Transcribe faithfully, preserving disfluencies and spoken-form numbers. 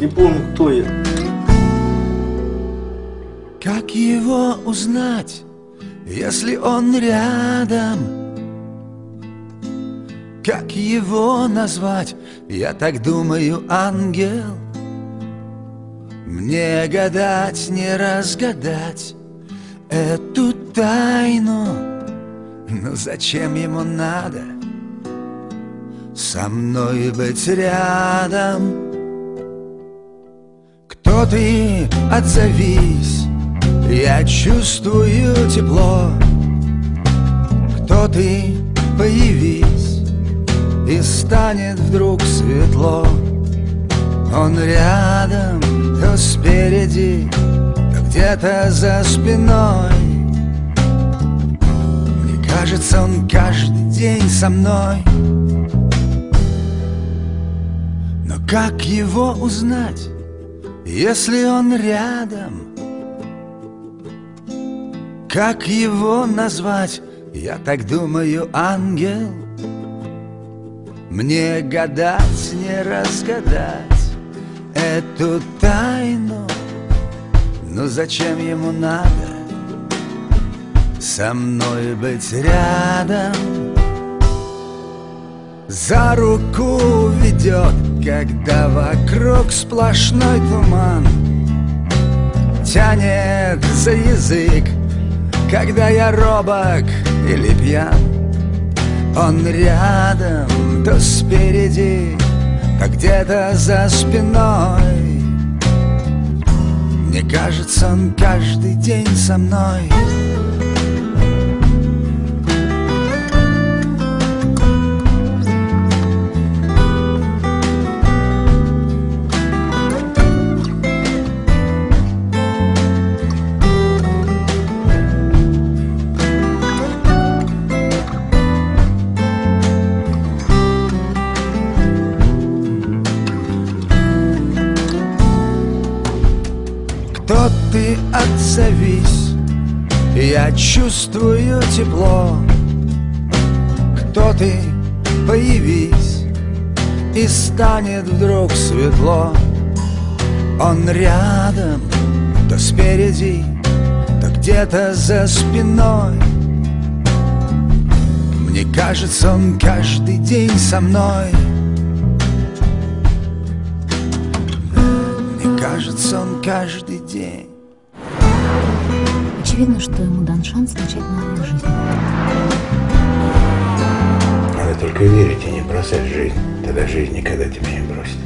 не помню, кто я. Как его узнать, если он рядом? Как его назвать? Я так думаю, ангел. Мне гадать, не разгадать эту тайну. Но зачем ему надо со мной быть рядом? Кто ты, отзовись, я чувствую тепло. Кто ты, появись, и станет вдруг светло. Он рядом, то спереди, то где-то за спиной. Мне кажется, он каждый день со мной. Но как его узнать, если он рядом? Как его назвать? Я так думаю, ангел. Мне гадать, не разгадать эту тайну. Но зачем ему надо со мной быть рядом? За руку ведет, когда вокруг сплошной туман. Тянет за язык, когда я робок или пьян. Он рядом, то спереди, то где-то за спиной. Мне кажется, он каждый день со мной. Кто ты, отзовись, я чувствую тепло. Кто ты, появись, и станет вдруг светло. Он рядом, то спереди, то где-то за спиной. Мне кажется, он каждый день со мной. Кажется, он каждый день. Очевидно, что ему дан шанс начать новую жизнь. Надо только верить и не бросать жизнь. Тогда жизнь никогда тебя не бросит.